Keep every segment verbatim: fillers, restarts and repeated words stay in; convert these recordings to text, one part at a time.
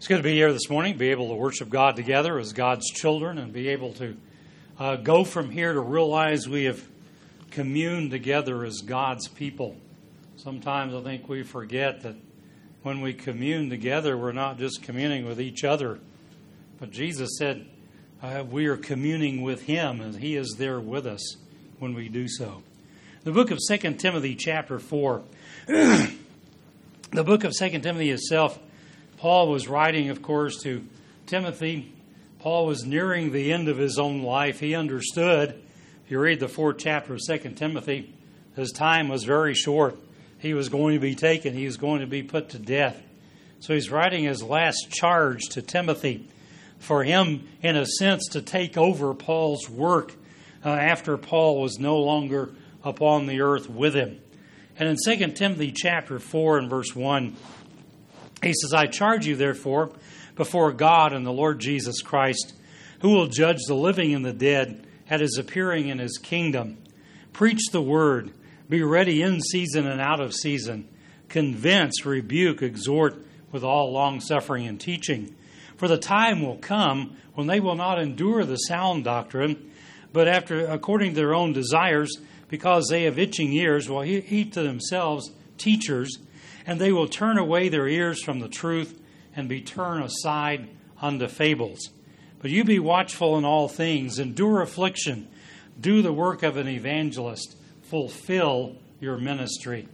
It's good to be here this morning, be able to worship God together as God's children, and be able to uh, go from here to realize we have communed together as God's people. Sometimes I think we forget that when we commune together, we're not just communing with each other, but Jesus said uh, we are communing with Him, and He is there with us when we do so. The book of Second Timothy chapter four. The book of Second Timothy itself, Paul was writing, of course, to Timothy. Paul was nearing the end of his own life. He understood, if you read the fourth chapter of Second Timothy, his time was very short. He was going to be taken. He was going to be put to death. So he's writing his last charge to Timothy for him, in a sense, to take over Paul's work uh, after Paul was no longer upon the earth with him. And in Second Timothy chapter four and verse one, he says, I charge you, therefore, before God and the Lord Jesus Christ, who will judge the living and the dead at His appearing in His kingdom. Preach the word. Be ready in season and out of season. Convince, rebuke, exhort with all longsuffering and teaching. For the time will come when they will not endure the sound doctrine, but after according to their own desires, because they have itching ears, will heap to themselves teachers, and they will turn away their ears from the truth and be turned aside unto fables. But you be watchful in all things, endure affliction, do the work of an evangelist, fulfill your ministry.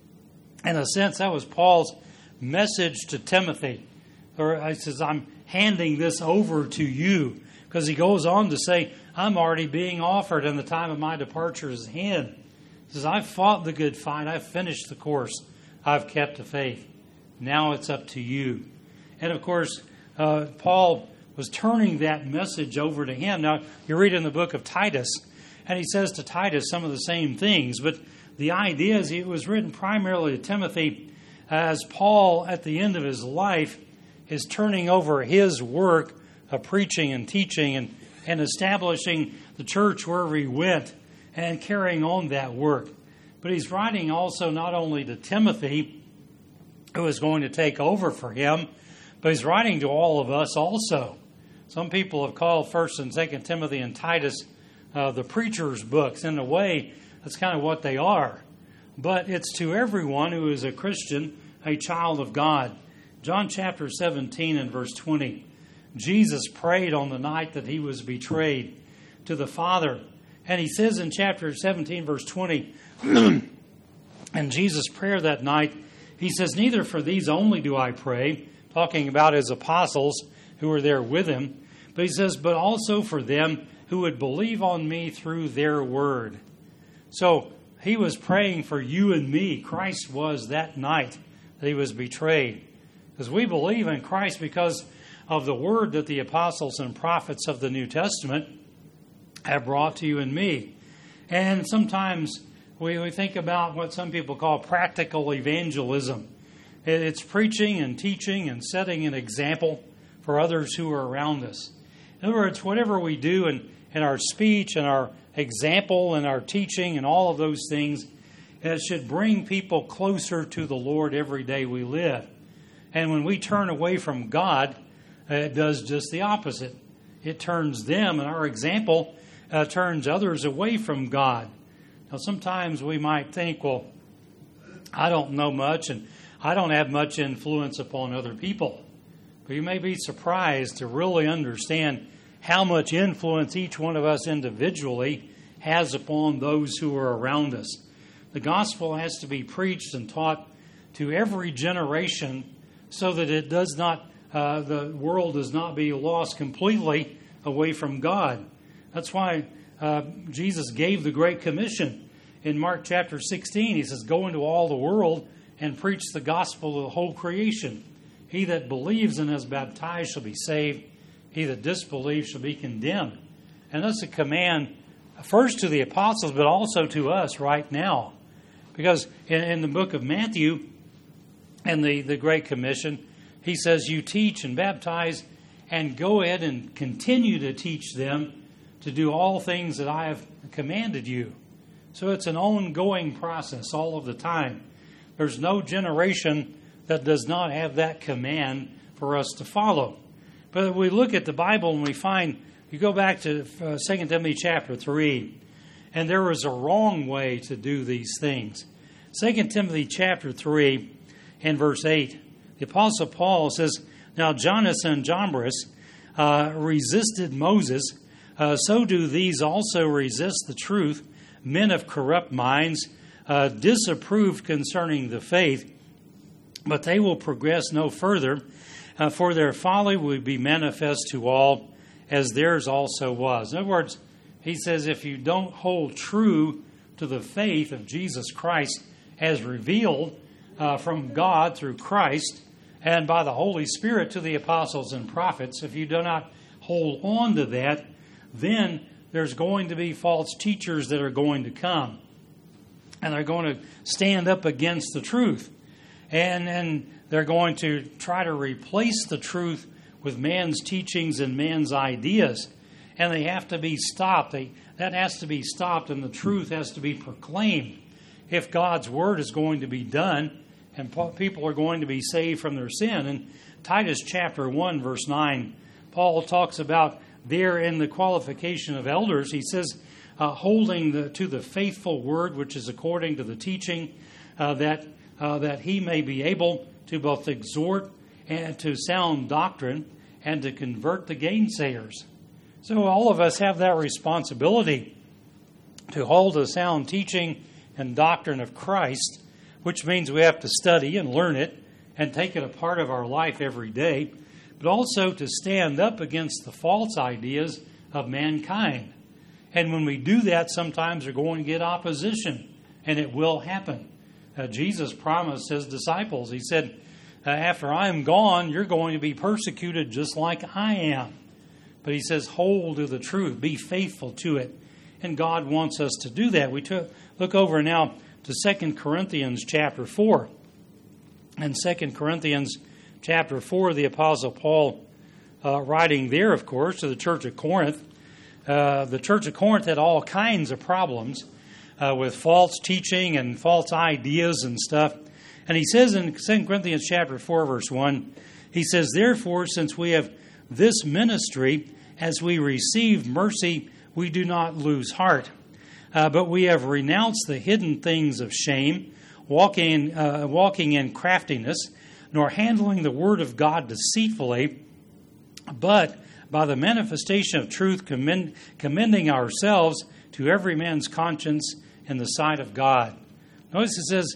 In a sense, that was Paul's message to Timothy. Or he says, I'm handing this over to you. Because he goes on to say, I'm already being offered, and the time of my departure is at hand. He says, I've fought the good fight. I've finished the course. I've kept the faith. Now it's up to you. And of course, uh, Paul was turning that message over to him. Now, you read in the book of Titus, and he says to Titus some of the same things. But the idea is it was written primarily to Timothy as Paul, at the end of his life, is turning over his work of preaching and teaching and, and establishing the church wherever he went and carrying on that work. But he's writing also not only to Timothy, who is going to take over for him, but he's writing to all of us also. Some people have called First and Second Timothy and Titus uh, the preacher's books. In a way, that's kind of what they are. But it's to everyone who is a Christian, a child of God. John chapter seventeen and verse twenty. Jesus prayed on the night that he was betrayed to the Father. And he says in chapter seventeen, verse twenty, and Jesus' prayer that night, he says, neither for these only do I pray, talking about his apostles who were there with him, but he says, but also for them who would believe on me through their word. So he was praying for you and me. Christ was that night that he was betrayed. Because we believe in Christ because of the word that the apostles and prophets of the New Testament have brought to you and me. And sometimes we, we think about what some people call practical evangelism. It's preaching and teaching and setting an example for others who are around us. In other words, whatever we do in, in our speech and our example and our teaching and all of those things, it should bring people closer to the Lord every day we live. And when we turn away from God, it does just the opposite. It turns them, and our example uh, turns others away from God. Now, sometimes we might think, well, I don't know much, and I don't have much influence upon other people. But you may be surprised to really understand how much influence each one of us individually has upon those who are around us. The gospel has to be preached and taught to every generation so that it does not Uh, the world does not be lost completely away from God. That's why uh, Jesus gave the Great Commission. In Mark chapter sixteen, he says, go into all the world and preach the gospel to the whole creation. He that believes and is baptized shall be saved. He that disbelieves shall be condemned. And that's a command first to the apostles, but also to us right now. Because in, in the book of Matthew, and the, the Great Commission, he says, you teach and baptize and go ahead and continue to teach them to do all things that I have commanded you. So it's an ongoing process all of the time. There's no generation that does not have that command for us to follow. But we look at the Bible and we find, you go back to uh, Second Timothy chapter three, and there was a wrong way to do these things. Second Timothy chapter three and verse eight, the Apostle Paul says, "Now Jannes and Jambres uh, resisted Moses, uh, so do these also resist the truth, men of corrupt minds, uh, disapproved concerning the faith, but they will progress no further, uh, for their folly will be manifest to all, as theirs also was." In other words, he says if you don't hold true to the faith of Jesus Christ as revealed uh, from God through Christ and by the Holy Spirit to the apostles and prophets, if you do not hold on to that, then there's going to be false teachers that are going to come. And they're going to stand up against the truth. And, and they're going to try to replace the truth with man's teachings and man's ideas. And they have to be stopped. They, that has to be stopped, and the truth has to be proclaimed. If God's word is going to be done, and people are going to be saved from their sin. In Titus chapter one, verse nine, Paul talks about there in the qualification of elders, he says, uh, holding the, to the faithful word, which is according to the teaching, uh, that uh, that he may be able to both exhort and to sound doctrine and to convert the gainsayers. So all of us have that responsibility to hold the sound teaching and doctrine of Christ, which means we have to study and learn it and take it a part of our life every day, but also to stand up against the false ideas of mankind. And when we do that, sometimes we're going to get opposition, and it will happen. Uh, Jesus promised his disciples, he said, uh, after I am gone, you're going to be persecuted just like I am. But he says, hold to the truth, be faithful to it. And God wants us to do that. We took, look over now to Second Corinthians chapter four. In Second Corinthians chapter four, the Apostle Paul, uh, writing there, of course, to the church of Corinth. Uh, the church of Corinth had all kinds of problems uh, with false teaching and false ideas and stuff. And he says in Second Corinthians chapter four, verse one, he says, "Therefore, since we have this ministry, as we receive mercy, we do not lose heart. Uh, but we have renounced the hidden things of shame, walking, uh, walking in craftiness, nor handling the word of God deceitfully, but by the manifestation of truth, commend, commending ourselves to every man's conscience in the sight of God." Notice it says,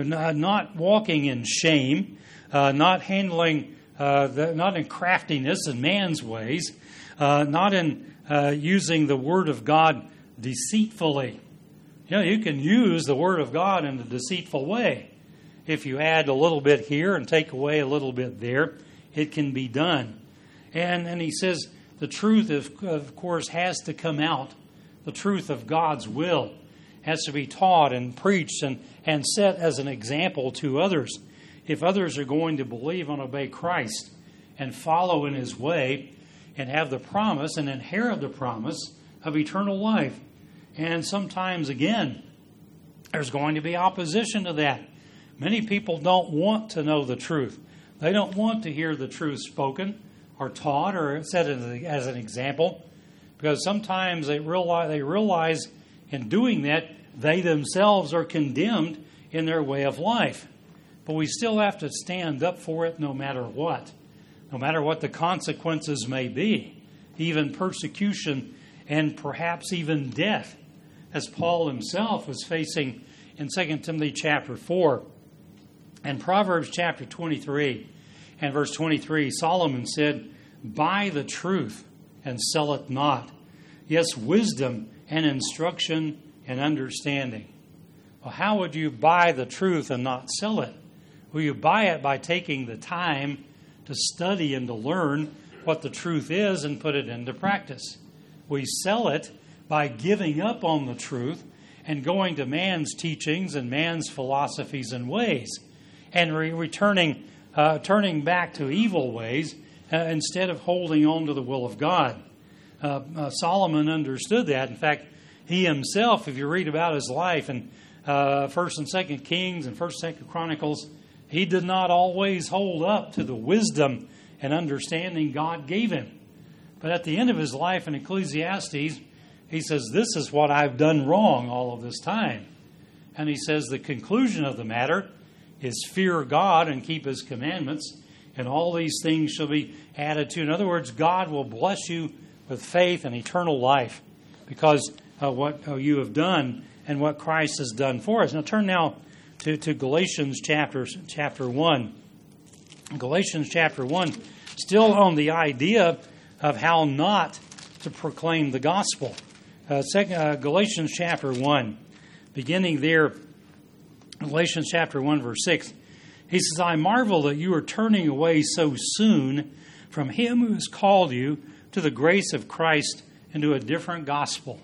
not walking in shame, uh, not handling, uh, the, not in craftiness in man's ways, uh, not in uh, using the word of God deceitfully. You know, you can use the word of God in a deceitful way. If you add a little bit here and take away a little bit there, it can be done. And, and he says the truth, of, of course, has to come out. The truth of God's will has to be taught and preached and, and set as an example to others. If others are going to believe and obey Christ and follow in his way and have the promise and inherit the promise of eternal life. And sometimes, again, there's going to be opposition to that. Many people don't want to know the truth. They don't want to hear the truth spoken or taught or set as an example, because sometimes they realize, they realize in doing that, they themselves are condemned in their way of life. But we still have to stand up for it no matter what, no matter what the consequences may be, even persecution and perhaps even death, as Paul himself was facing in Second Timothy chapter four. And Proverbs chapter twenty-three and verse twenty-three, Solomon said, "Buy the truth and sell it not. Yes, wisdom and instruction and understanding." Well, how would you buy the truth and not sell it? Well, you buy it by taking the time to study and to learn what the truth is and put it into practice. We sell it by giving up on the truth and going to man's teachings and man's philosophies and ways, and re- returning, uh, turning back to evil ways uh, instead of holding on to the will of God. Uh, uh, Solomon understood that. In fact, he himself, if you read about his life in uh, First and Second Kings and First and Second Chronicles, he did not always hold up to the wisdom and understanding God gave him. But at the end of his life in Ecclesiastes, he says, this is what I've done wrong all of this time. And he says the conclusion of the matter is fear God and keep his commandments, and all these things shall be added to. In other words, God will bless you with faith and eternal life because of what you have done and what Christ has done for us. Now turn now to, to Galatians chapter, chapter one. Galatians chapter one, still on the idea of how not to proclaim the gospel. Uh, second, uh, Galatians chapter one, beginning there, Galatians chapter one, verse six. He says, I marvel that you are turning away so soon from him who has called you to the grace of Christ and to a different gospel.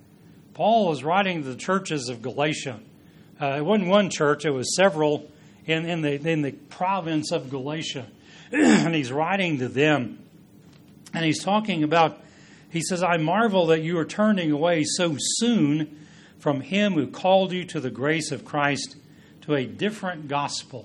Paul was writing to the churches of Galatia. Uh, it wasn't one church, it was several in, in, the, in the province of Galatia. And he's writing to them. And he's talking about, he says, I marvel that you are turning away so soon from him who called you to the grace of Christ to a different gospel.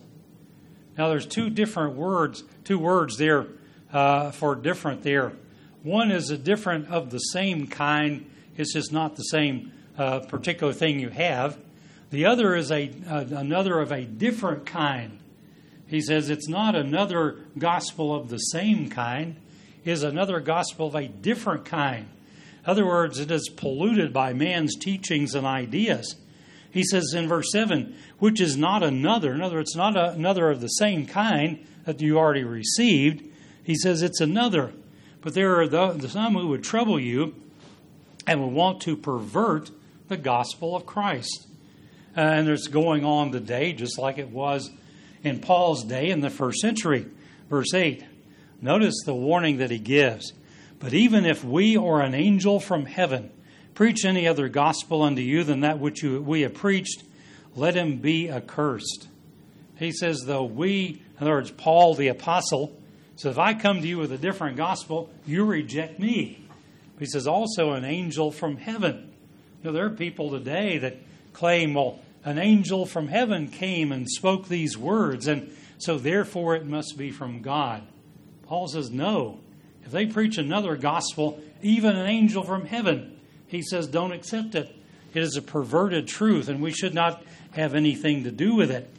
Now there's two different words, two words there uh, for different there. One is a different of the same kind. It's just not the same uh, particular thing you have. The other is a uh, another of a different kind. He says it's not another gospel of the same kind. Is another gospel of a different kind. In other words, it is polluted by man's teachings and ideas. He says in verse seven, which is not another. In other words, it's not a, another of the same kind that you already received. He says it's another. But there are the, some who would trouble you and would want to pervert the gospel of Christ. Uh, and there's going on today, just like it was in Paul's day in the first century. Verse eight. Notice the warning that he gives. But even if we or an angel from heaven preach any other gospel unto you than that which you, we have preached, let him be accursed. He says, though we, in other words, Paul the apostle, so if I come to you with a different gospel, you reject me. He says, also an angel from heaven. You know, there are people today that claim, well, an angel from heaven came and spoke these words, and so therefore it must be from God. Paul says, no. If they preach another gospel, even an angel from heaven, he says, don't accept it. It is a perverted truth, and we should not have anything to do with it.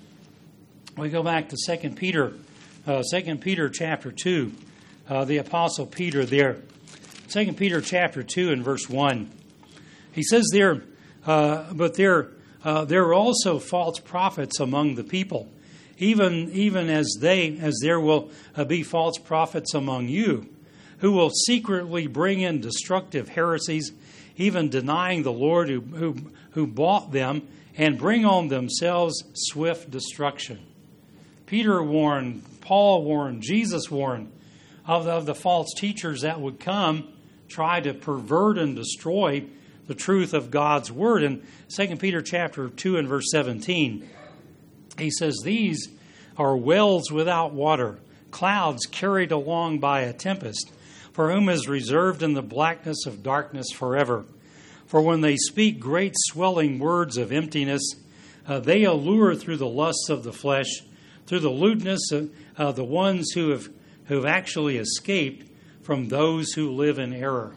We go back to Second Peter, uh, Second Peter chapter two, uh, the Apostle Peter there. Second Peter chapter two and verse one. He says there, uh, but there, uh, there are also false prophets among the people, even even as they as there will uh, be false prophets among you, who will secretly bring in destructive heresies, even denying the Lord who who, who bought them, and bring on themselves swift destruction. Peter warned, Paul warned, Jesus warned of the, of the false teachers that would come, try to pervert and destroy the truth of God's word. In Second Peter chapter two and verse seventeen, he says, these are wells without water, clouds carried along by a tempest, for whom is reserved in the blackness of darkness forever. For when they speak great swelling words of emptiness, uh, they allure through the lusts of the flesh, through the lewdness of uh, the ones who have who have actually escaped from those who live in error.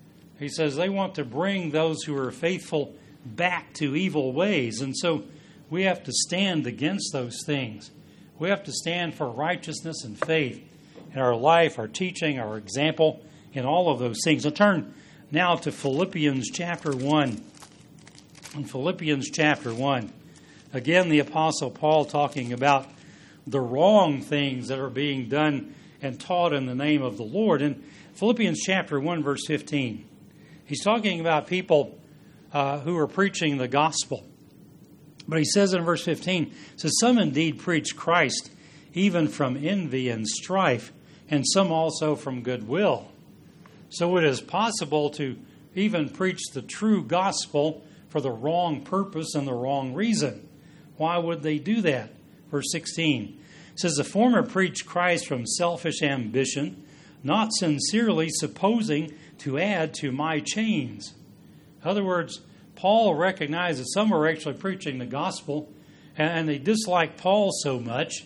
He says they want to bring those who are faithful back to evil ways. And so we have to stand against those things. We have to stand for righteousness and faith in our life, our teaching, our example, in all of those things. I'll turn now to Philippians chapter one. In Philippians chapter one, again, the Apostle Paul talking about the wrong things that are being done and taught in the name of the Lord. In Philippians chapter one, verse fifteen, he's talking about people uh, who are preaching the gospel. But he says in verse fifteen, says, some indeed preach Christ, even from envy and strife, and some also from goodwill. So it is possible to even preach the true gospel for the wrong purpose and the wrong reason. Why would they do that? Verse sixteen says, the former preach Christ from selfish ambition, not sincerely supposing to add to my chains. In other words, Paul recognized that some were actually preaching the gospel, and they disliked Paul so much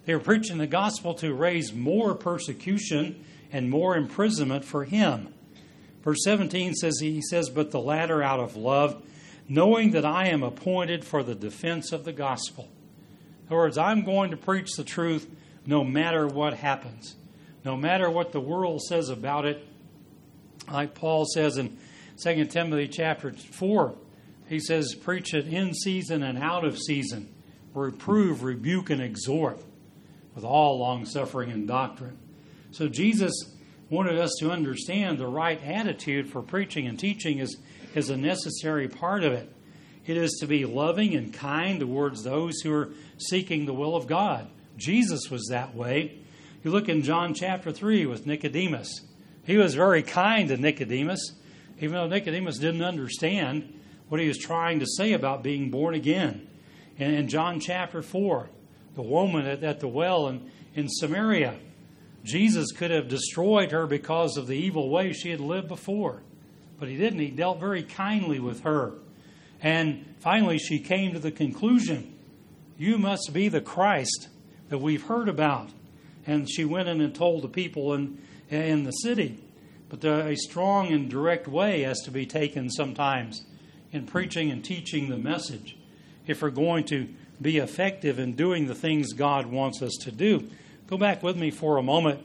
They were preaching the gospel to raise more persecution and more imprisonment for him. Verse seventeen says, he says, but the latter out of love, knowing that I am appointed for the defense of the gospel. In other words, I'm going to preach the truth no matter what happens. No matter what the world says about it. Like Paul says in Second Timothy chapter four, he says, preach it in season and out of season. Reprove, rebuke, and exhort with all long-suffering and doctrine. So Jesus wanted us to understand the right attitude for preaching and teaching is, is a necessary part of it. It is to be loving and kind towards those who are seeking the will of God. Jesus was that way. You look in John chapter three with Nicodemus. He was very kind to Nicodemus, even though Nicodemus didn't understand what he was trying to say about being born again. And in John chapter four, the woman at, at the well in, in Samaria, Jesus could have destroyed her because of the evil way she had lived before. But he didn't. He dealt very kindly with her. And finally, she came to the conclusion, you must be the Christ that we've heard about. And she went in and told the people in, in the city. But the, a strong and direct way has to be taken sometimes in preaching and teaching the message if we're going to be effective in doing the things God wants us to do. Go back with me for a moment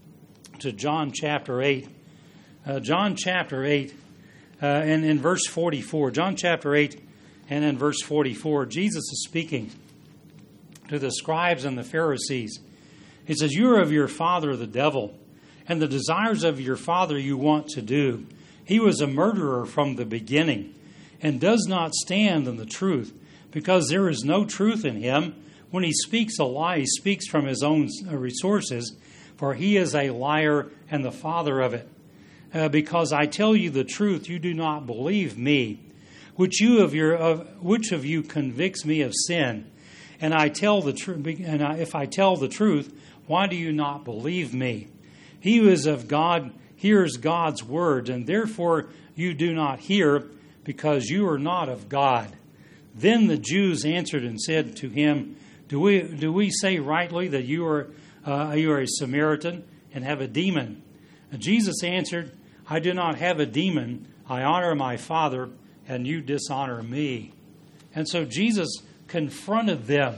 to John chapter eight. Uh, John chapter eight uh, and in verse forty-four. John chapter eight and in verse forty-four, Jesus is speaking to the scribes and the Pharisees. He says, you are of your father the devil, and the desires of your father you want to do. He was a murderer from the beginning, and does not stand in the truth, because there is no truth in him. When he speaks a lie, he speaks from his own resources, for he is a liar and the father of it. Uh, because I tell you the truth, you do not believe me. Which you of your of, which of you convicts me of sin? And I tell the truth. And I, if I tell the truth, why do you not believe me? He who is of God hears God's words, and therefore you do not hear, because you are not of God. Then the Jews answered and said to him, Do we do we say rightly that you are uh, you are a Samaritan and have a demon? And Jesus answered, I do not have a demon. I honor my Father, and you dishonor me. And so Jesus confronted them.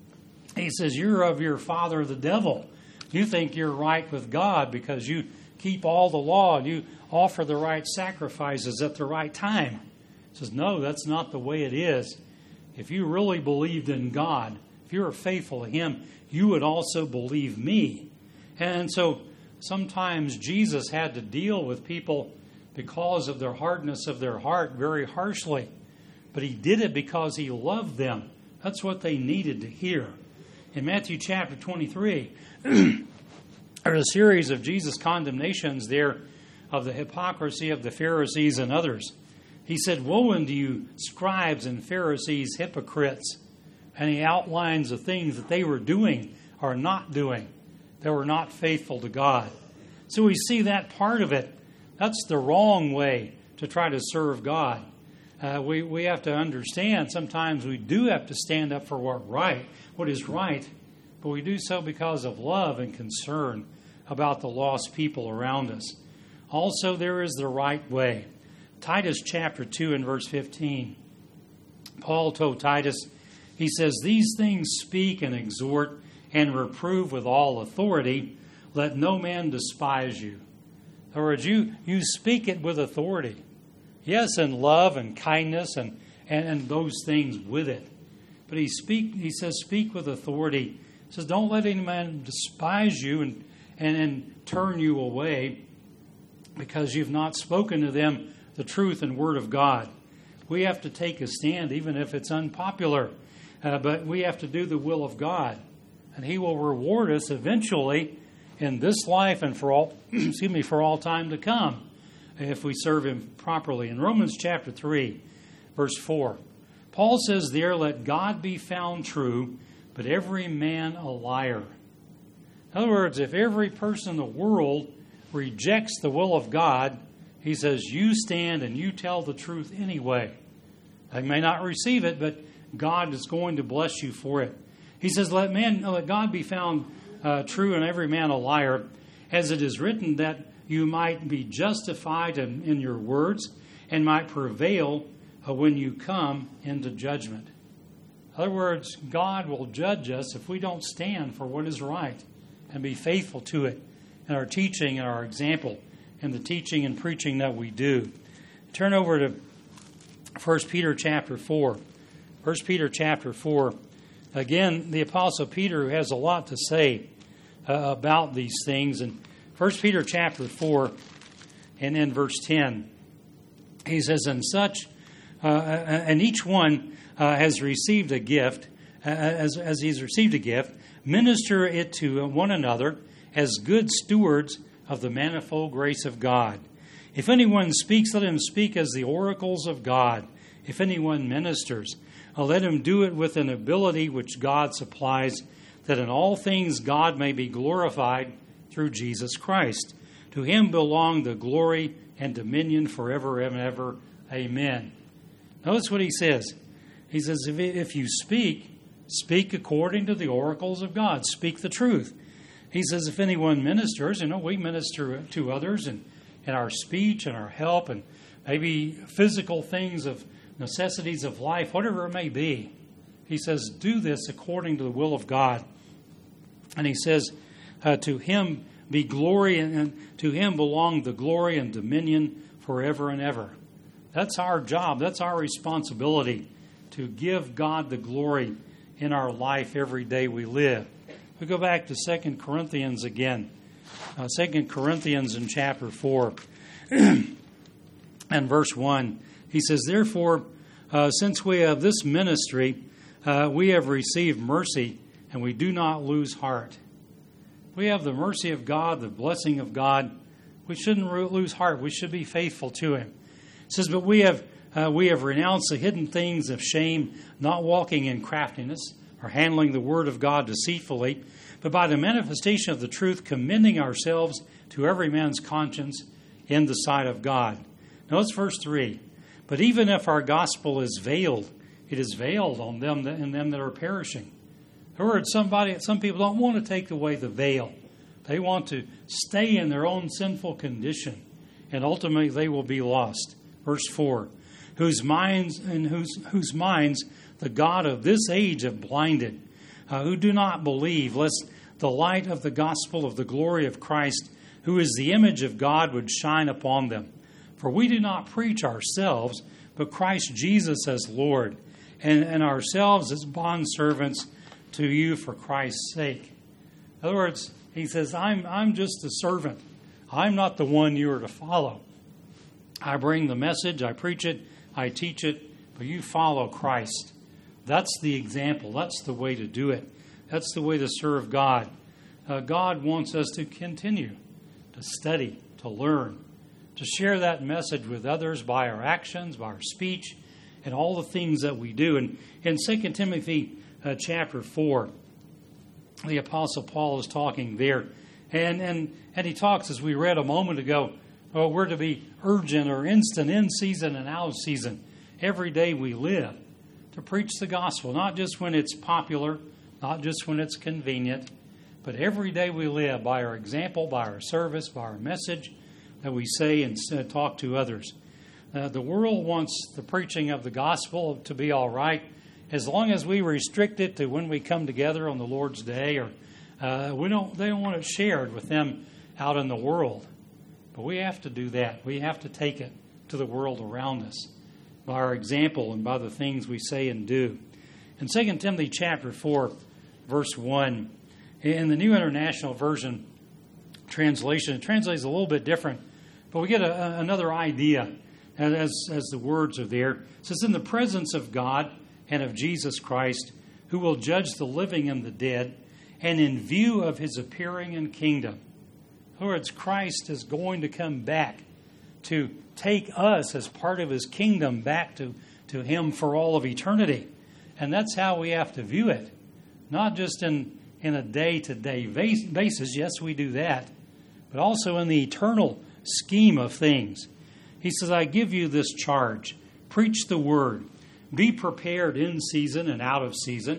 He says, you're of your father the devil. You think you're right with God because you keep all the law and you offer the right sacrifices at the right time. He says, no, that's not the way it is. If you really believed in God, if you were faithful to him, you would also believe me. And so sometimes Jesus had to deal with people because of their hardness of their heart very harshly. But he did it because he loved them. That's what they needed to hear. In Matthew chapter twenty-three, there's a series of Jesus' condemnations there of the hypocrisy of the Pharisees and others. He said, woe unto you, scribes and Pharisees, hypocrites. And he outlines the things that they were doing or not doing. They were not faithful to God. So we see that part of it. That's the wrong way to try to serve God. Uh, we, we have to understand sometimes we do have to stand up for what right, what is right, but we do so because of love and concern about the lost people around us. Also, there is the right way. Titus chapter two and verse fifteen. Paul told Titus, he says, these things speak and exhort and reprove with all authority. Let no man despise you. In other words, you, you speak it with authority. Yes, in love and kindness and, and, and those things with it. But he speak. He says, speak with authority. He says, don't let any man despise you and, and, and turn you away because you've not spoken to them the truth and word of God. We have to take a stand even if it's unpopular. Uh, but we have to do the will of God. And he will reward us eventually in this life and for all, excuse me, for all time to come, if we serve him properly. In Romans chapter three, verse four, Paul says there, let God be found true, but every man a liar. In other words, if every person in the world rejects the will of God, he says, you stand and you tell the truth anyway. They may not receive it, but God is going to bless you for it. He says, let man, let God be found uh, true and every man a liar, as it is written, that you might be justified in, in your words and might prevail uh, when you come into judgment. In other words, God will judge us if we don't stand for what is right and be faithful to it in our teaching and our example and the teaching and preaching that we do. Turn over to First Peter chapter four. First Peter chapter four. Again, the Apostle Peter has a lot to say uh, about these things. And First Peter chapter four and in verse ten, he says, and such, uh, and each one uh, has received a gift, uh, as, as he's received a gift, minister it to one another as good stewards of the manifold grace of God. If anyone speaks, let him speak as the oracles of God. If anyone ministers, let him do it with an ability which God supplies, that in all things God may be glorified through Jesus Christ. To him belong the glory and dominion forever and ever. Amen. Notice what he says. He says, if, if you speak, speak according to the oracles of God. Speak the truth. He says, if anyone ministers, you know, we minister to others in, in our speech and our help and maybe physical things of necessities of life, whatever it may be. He says, do this according to the will of God. And he says, uh, to him be glory, and, and to him belong the glory and dominion forever and ever. That's our job. That's our responsibility, to give God the glory in our life every day we live. We go back to Second Corinthians again. Uh, Second Corinthians in chapter four and verse one. He says, therefore, uh, since we have this ministry, uh, we have received mercy, and we do not lose heart. We have the mercy of God, the blessing of God. We shouldn't lose heart. We should be faithful to him. It says, but we have uh, we have renounced the hidden things of shame, not walking in craftiness or handling the word of God deceitfully, but by the manifestation of the truth, commending ourselves to every man's conscience in the sight of God. Notice verse three. But even if our gospel is veiled, it is veiled on them that, in them that are perishing. In other words, somebody, some people don't want to take away the veil. They want to stay in their own sinful condition, and ultimately they will be lost. Verse four, whose minds and whose whose minds the God of this age have blinded, uh, who do not believe, lest the light of the gospel of the glory of Christ, who is the image of God, would shine upon them. For we do not preach ourselves, but Christ Jesus as Lord, and, and ourselves as bondservants to you for Christ's sake. In other words, he says, I'm, I'm just a servant. I'm not the one you are to follow. I bring the message, I preach it, I teach it, but you follow Christ. That's the example. That's the way to do it. That's the way to serve God. Uh, God wants us to continue to study, to learn, to share that message with others by our actions, by our speech, and all the things that we do. And in Second Timothy uh, chapter four, the Apostle Paul is talking there. And, and, and he talks, as we read a moment ago, well, we're to be urgent or instant, in season and out of season, every day we live, to preach the gospel, not just when it's popular, not just when it's convenient, but every day we live by our example, by our service, by our message that we say and talk to others. Uh, the world wants the preaching of the gospel to be all right, as long as we restrict it to when we come together on the Lord's Day, or uh, we don't. They don't want it shared with them out in the world. But we have to do that. We have to take it to the world around us by our example and by the things we say and do. In Second Timothy chapter four, verse one, in the New International Version translation, it translates a little bit different, but we get a, a, another idea as, as the words are there. It says, in the presence of God and of Jesus Christ, who will judge the living and the dead, and in view of his appearing in kingdom. In other words, Christ is going to come back to take us as part of his kingdom back to, to him for all of eternity. And that's how we have to view it. Not just in, in a day-to-day basis. Yes, we do that. But also in the eternal scheme of things. He says, I give you this charge. Preach the word. Be prepared in season and out of season.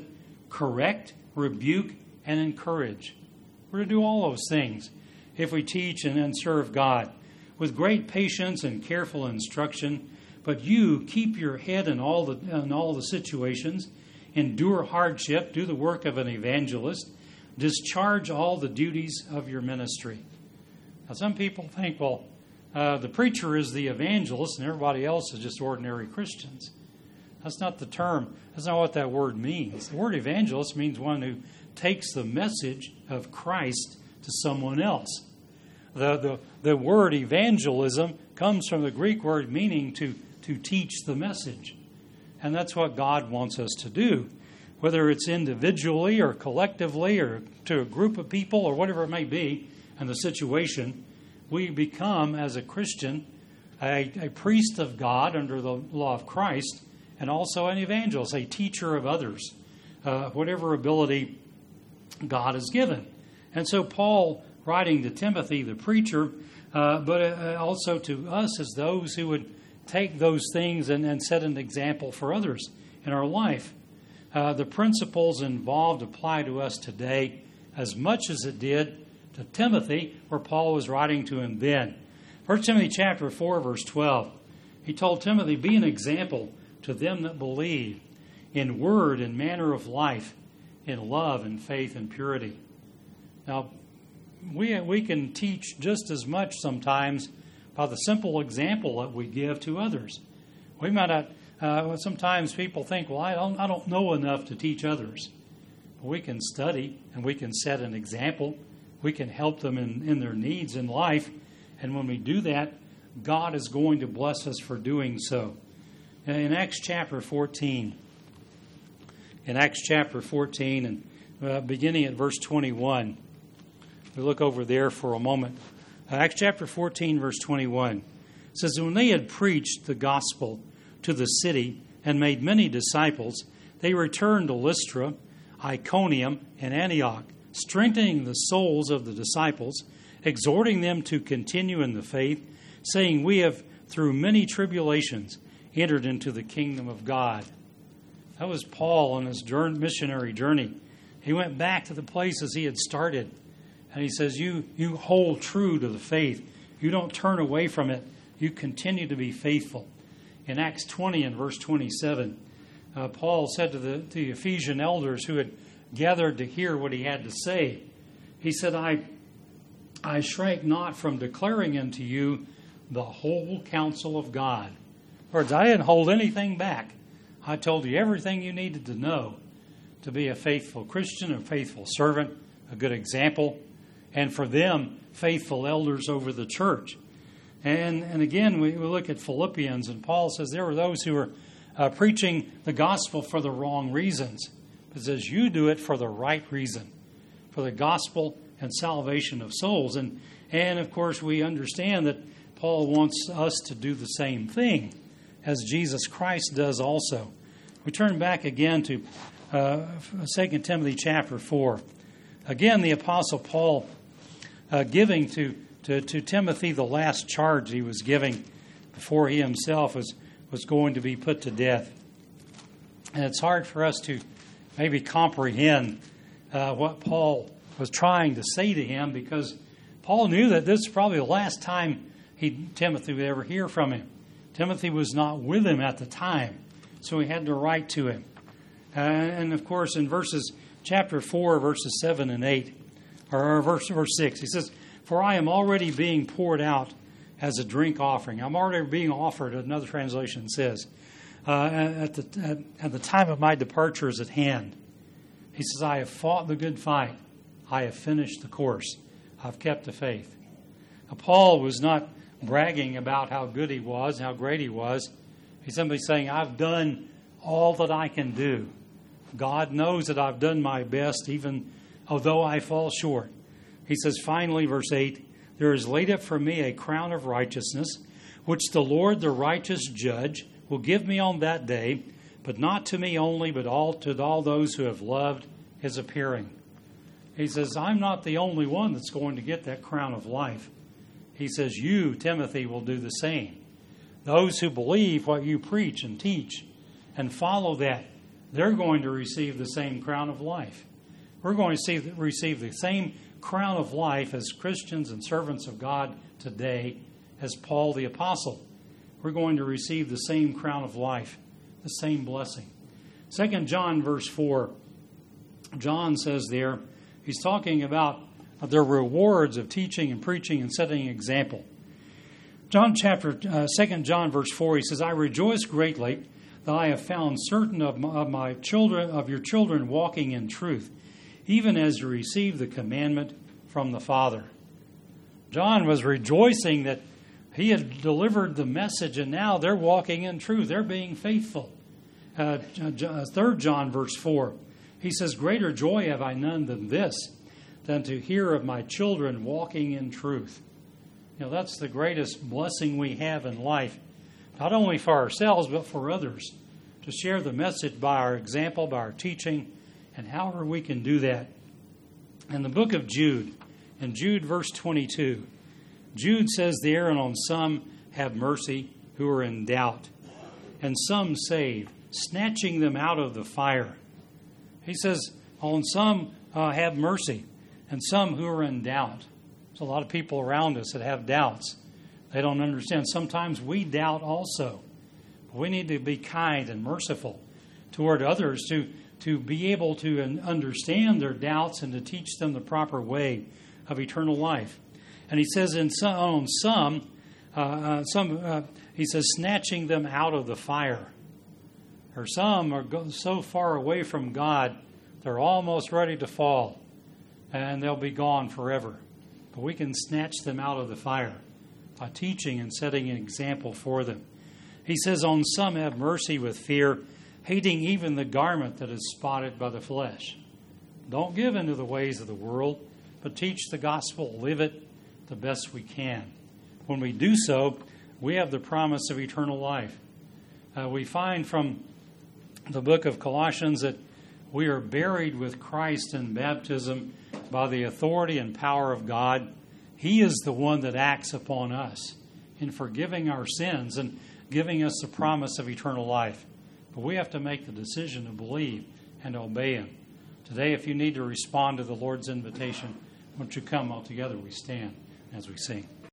correct, rebuke, and encourage. We're to do all those things if we teach and, and serve God with great patience and careful instruction. But you keep your head in all the in all the situations, endure hardship, do the work of an evangelist, discharge all the duties of your ministry. Now, some people think, well, uh, the preacher is the evangelist and everybody else is just ordinary Christians. That's not the term. That's not what that word means. The word evangelist means one who takes the message of Christ to someone else. The, the, the word evangelism comes from the Greek word meaning to, to teach the message. And that's what God wants us to do. Whether it's individually or collectively or to a group of people or whatever it may be in the situation, we become, as a Christian, a, a priest of God under the law of Christ, and also an evangelist, a teacher of others, uh, whatever ability God has given. And so Paul, writing to Timothy, the preacher, uh, but uh, also to us as those who would take those things and, and set an example for others in our life. Uh, the principles involved apply to us today as much as it did to Timothy, where Paul was writing to him then. First Timothy chapter four, verse twelve. He told Timothy, be an example to them that believe, in word and manner of life, in love and faith and purity. Now, we we can teach just as much sometimes by the simple example that we give to others. We might not. Uh, sometimes people think, well, I don't I don't know enough to teach others. We can study and we can set an example. We can help them in, in their needs in life, and when we do that, God is going to bless us for doing so. In Acts chapter fourteen, in Acts chapter fourteen, and uh, beginning at verse twenty-one, we look over there for a moment. Uh, Acts chapter fourteen, verse twenty-one says, when they had preached the gospel to the city and made many disciples, they returned to Lystra, Iconium, and Antioch, strengthening the souls of the disciples, exhorting them to continue in the faith, saying, we have, through many tribulations, entered into the kingdom of God. That was Paul on his missionary journey. He went back to the places he had started. And he says, you, you hold true to the faith. You don't turn away from it. You continue to be faithful. In Acts twenty and verse twenty-seven, uh, Paul said to the, to the Ephesian elders who had gathered to hear what he had to say, he said, I, I shrank not from declaring unto you the whole counsel of God. In other words, I didn't hold anything back. I told you everything you needed to know to be a faithful Christian, a faithful servant, a good example, and for them, faithful elders over the church. And, and again, we, we look at Philippians, and Paul says there were those who were uh, preaching the gospel for the wrong reasons. It says you do it for the right reason, for the gospel and salvation of souls. And, and of course, we understand that Paul wants us to do the same thing as Jesus Christ does also. We turn back again to uh, Second Timothy chapter four. Again, the Apostle Paul uh, giving to, to, to Timothy the last charge he was giving before he himself was, was going to be put to death. And it's hard for us to maybe comprehend uh, what Paul was trying to say to him, because Paul knew that this is probably the last time he, Timothy would ever hear from him. Timothy was not with him at the time, so he had to write to him. Uh, and of course, in verses chapter four, verses seven and eight, or verse verse six, he says, "For I am already being poured out as a drink offering." I'm already being offered. Another translation says, uh, at the at, at the time of my departure is at hand. He says, "I have fought the good fight. I have finished the course. I've kept the faith." Now, Paul was not bragging about how good he was, how great he was. He's simply saying, I've done all that I can do. God knows that I've done my best, even although I fall short. He says, finally, verse eight, "There is laid up for me a crown of righteousness, which the Lord, the righteous judge, will give me on that day, but not to me only, but all to all those who have loved his appearing." He says, I'm not the only one that's going to get that crown of life. He says, you, Timothy, will do the same. Those who believe what you preach and teach and follow that, they're going to receive the same crown of life. We're going to see, receive the same crown of life as Christians and servants of God today as Paul the Apostle. We're going to receive the same crown of life, the same blessing. Second John verse four, John says there, he's talking about the rewards of teaching and preaching and setting an example. John chapter, uh, Second John verse four, he says, I rejoice greatly that I have found certain of my, of my children, of your children walking in truth, even as you receive the commandment from the Father. John was rejoicing that he had delivered the message, and now they're walking in truth. They're being faithful. Uh, Third John verse four, he says, greater joy have I none than this, than to hear of my children walking in truth. You know, that's the greatest blessing we have in life, not only for ourselves, but for others, to share the message by our example, by our teaching, and however we can do that. In the book of Jude, in Jude verse twenty-two, Jude says there, and on some have mercy who are in doubt, and some save, snatching them out of the fire. He says, on some uh, have mercy, and some who are in doubt. There's a lot of people around us that have doubts. They don't understand. Sometimes we doubt also. We need to be kind and merciful toward others to, to be able to understand their doubts and to teach them the proper way of eternal life. And he says in some, on some, uh, uh, some uh, he says, snatching them out of the fire. Or some are go- so far away from God, they're almost ready to fall, and they'll be gone forever. But we can snatch them out of the fire by teaching and setting an example for them. He says, on some have mercy with fear, hating even the garment that is spotted by the flesh. Don't give in to the ways of the world, but teach the gospel, live it the best we can. When we do so, we have the promise of eternal life. Uh, we find from the book of Colossians that we are buried with Christ in baptism by the authority and power of God. He is the one that acts upon us in forgiving our sins and giving us the promise of eternal life. But we have to make the decision to believe and obey Him. Today, if you need to respond to the Lord's invitation, won't you come all together? We stand as we sing.